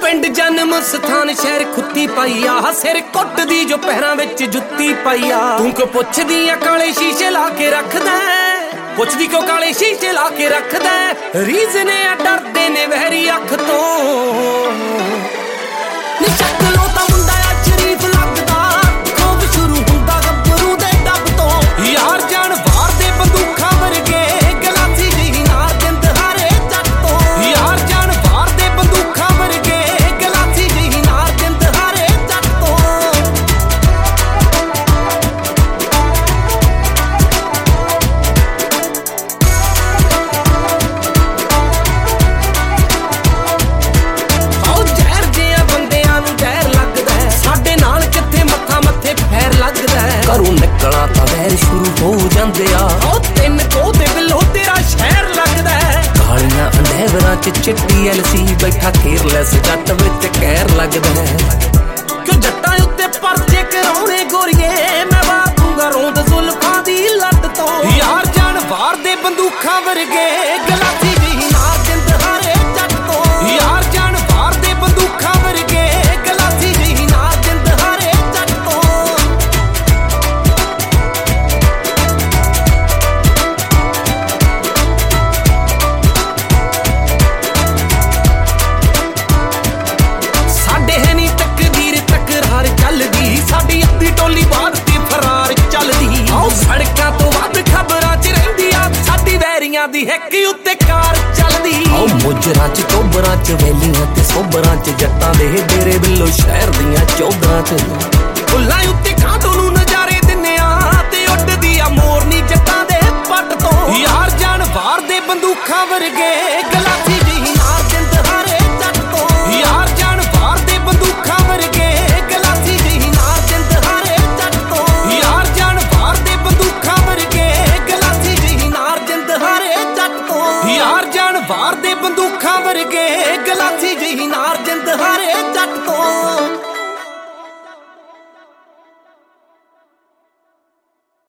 ਪਿੰਡ ਜਨਮ ਸਥਾਨ ਸ਼ਹਿਰ ਖੁੱਤੀ ਪਾਈ ਆ, ਸਿਰ ਕੁੱਟਦੀ ਜੋ ਪੈਰਾਂ ਵਿੱਚ ਜੁੱਤੀ ਪਾਈ ਆ। ਤੂੰ ਕਿਉਂ ਪੁੱਛਦੀ ਆ ਕਾਲੇ ਸ਼ੀਸ਼ੇ ਲਾ ਕੇ ਰੱਖਦਾ, ਪੁੱਛਦੀ ਕਿਉਂ ਕਾਲੇ ਸ਼ੀਸ਼ੇ ਲਾ ਕੇ ਰੱਖਦਾ। ਰੀਜ਼ਨ ਆ ਡਰਦੇ ਨੇ ਵਹਿਰੀ ਅੱਖ ਤੋਂ, ਨੀ ਚੱਕ ਲੋ ਤਾਂ ਮੁੰਡਾ ਆ ਸ਼ਰੀਫ ਲੱਗਦਾ, ਖੋਬ ਸ਼ੁਰੂ ਹੁੰਦਾ ਗੱਭਰੂ ਦੇ ਡੱਬ ਤੋਂ। ਯਾਰ ਜਾਨ ਵਾਰ ਦੇ ਬੰਦੂਕਾਂ ਵਰਗੇ ਗਲਾਸੀ ਜਿਹੀ ਨਾਰ ਦਿੰਦ ਹਾਰੇ ਜੱਟ ਤੋਂ। ਯਾਰ ਜਾਨ ਵਾਰ ਦੇ ਬੰਦੂਕਾਂ ਵਰਗੇ ਗਲਾਸੀ ਜਿਹੀ ਨਾਰ ਦਿੰਦ ਹਾਰੇ ਜੱਟ ਤੋਂ। ਆਓ ਜ਼ਹਿਰ ਜਿਹਾ ਬੰਦਿਆਂ ਨੂੰ ਜ਼ਹਿਰ ਲੱਗਦਾ, ਸਾਡੇ ਨਾਲ ਕਿੱਥੇ ਮੱਥਾ ਮੱਥੇ ਫੈਰ ਲੱਗਦਾ। ਘਰੋਂ ਨਿਕਲਾਂ ਤਾਂ ਵੈਰ ਸ਼ੁਰੂ ਹੋ ਜਾਂਦੇ ਆ, ਉਹ ਤਿੰਨ ਕੋਹ ਦੇ ਬਿੱਲੋ ਤੇਰਾ ਸ਼ਹਿਰ ਲੱਗਦਾ। ਕਾਲੀਆਂ ਅੰਡੇਵਰਾਂ ਚ ਚਿੱਟੀ ਐਲਸੀ ਬੈਠਾ ਕੇਅਰਲੈਸ ਜੱਟ ਵਿੱਚ ਕਹਿਰ ਲੱਗਦਾ। ਕਿਉਂ ਜੱਟਾਂ ਉੱਤੇ ਪਰਚੇ ਕਰਾਉਣੇ ਗੋਰੀਏ, ਮੈਂ ਬਾਪੂਗਾ ਰੋਂਦ ਜ਼ੁਲਫਾਂ ਦੀ ਲੱਟ ਤੋਂ। ਯਾਰ ਜਾਨ ਵਾਰ ਦੇ ਬੰਦੂਕਾਂ ਵਰਗੇ ਗਲਾਸੀ ਜਿਹੀ ਨਾਰ ਦਿੰਦ ਹਾਰੇ ਜੱਟ ਤੋਂ। ਯਾਰ ਜਾਨ ਵਾਰ ਦੇ ਬੰਦੂਕਾਂ ਵਰਗੇ ਗਲਾਸੀ ਜਿਹੀ ਨਾਰ ਦਿੰਦ ਹਾਰੇ ਜੱਟ ਤੋਂ। ਸਾਡੇ ਹੈ ਨੀ ਤਕਦੀਰ ਤਕਰਾਰ ਚੱਲਦੀ, ਸਾਡੀ ਅੱਧੀ ਟੋਲੀ ਬਾਅਦ ਤੇ ਫਰਾਰ ਚੱਲਦੀ। ਆਓ ਸੜਕਾਂ ਤੋਂ ਵੱਧ ਖਬਰਾਂ 'ਚ ਰਹਿੰਦੀ ਆ, ਸਾਡੀ ਵੈਰੀਆਂ ਦੀ ਹਿੱਕ ਉੱਤੇ ਕਾਰ ਚੱਲਦੀ। ਆਓ ਮੁਜਰਾਂ 'ਚ ਚੋਬਰਾਂ 'ਚ ਵੈਲੀਆਂ ਤੇ ਸੋਬਰਾਂ 'ਚ ਜੱਟਾਂ ਦੇ ਡੇਰੇ ਬਿੱਲੋ ਸ਼ਹਿਰ ਦੀਆਂ ਚੌਧਰਾਂ 'ਚ। ਫੁੱਲਾਂ ਉੱਤੇ ਕਾਂਟੋ ਨੂੰ ਨਜ਼ਾਰੇ ਦਿੰਨੇ ਆ, ਤੇ ਉੱਡਦੀ ਆ ਮੋਰਨੀ ਜੱਟਾਂ ਦੇ ਪੱਟ ਤੋਂ। ਯਾਰ ਜਾਨ ਵਾਰ ਦੇ ਬੰਦੂਕਾਂ ਵਰਗੇ ਗਲਾਸੀ ਜਿਹੀ ਨਾਰ ਦਿੰਦ ਹਾਰੇ ਜੱਟ ਤੋਂ। ਯਾਰ ਜਾਨ ਵਾਰ ਦੇ ਬੰਦੂਕਾਂ ਵਰਗੇ ਗਲਾਸੀ ਜਿਹੀ ਨਾਰ ਦਿੰਦ ਹਾਰੇ ਜੱਟ ਤੋਂ। ਯਾਰ ਜਾਨ ਵਾਰ ਦੇ ਬੰਦੂਕਾਂ ਵਰਗੇ ਗਲਾਸੀ ਜਿਹੀ ਨਾਰ ਦਿੰਦ ਹਾਰੇ ਜੱਟ ਤੋਂ। ਯਾਰ ਜਾਨ ਵਾਰ ਦੇ ਬੰਦੂਕਾਂ ਵਰਗੇ ਗਲਾਸੀ